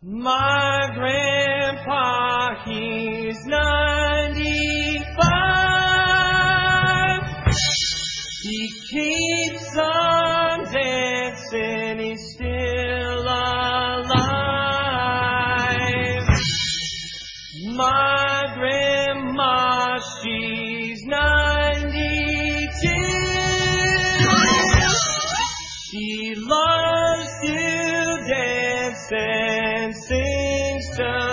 My grandpa, he's 95. He keeps on dancing, he's still alive. My grandma, she's 92. She loves to dance and sing so